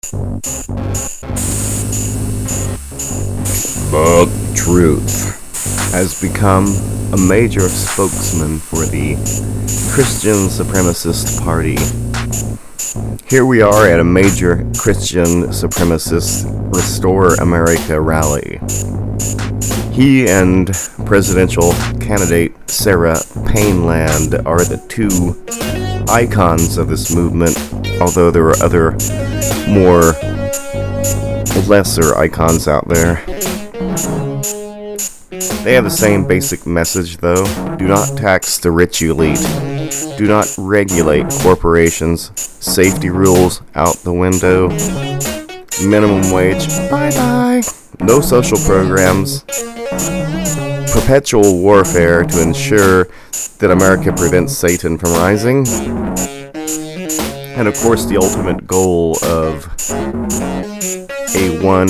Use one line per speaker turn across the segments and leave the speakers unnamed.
But Truth has become a major spokesman for the Christian supremacist party. Here we are at a major Christian supremacist Restore America rally. He and presidential candidate Sarah Painland are the two icons of this movement, although there are other, more lesser icons out there. They have the same basic message, though. Do not tax the rich elite. Do not regulate corporations. Safety rules out the window. Minimum wage, bye-bye. No social programs. Perpetual warfare to ensure that America prevents Satan from rising. And of course, the ultimate goal of a one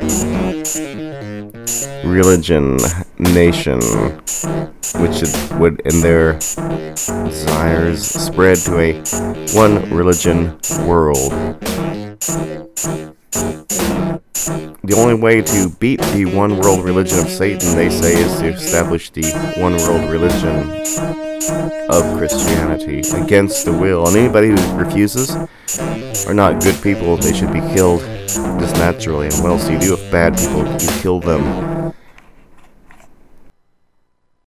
religion nation, which would, in their desires, spread to a one religion world. The only way to beat the one world religion of Satan, they say, is to establish the one world religion of Christianity against the will. And anybody who refuses are not good people. They should be killed just naturally. And what else do you do if bad people, you kill them?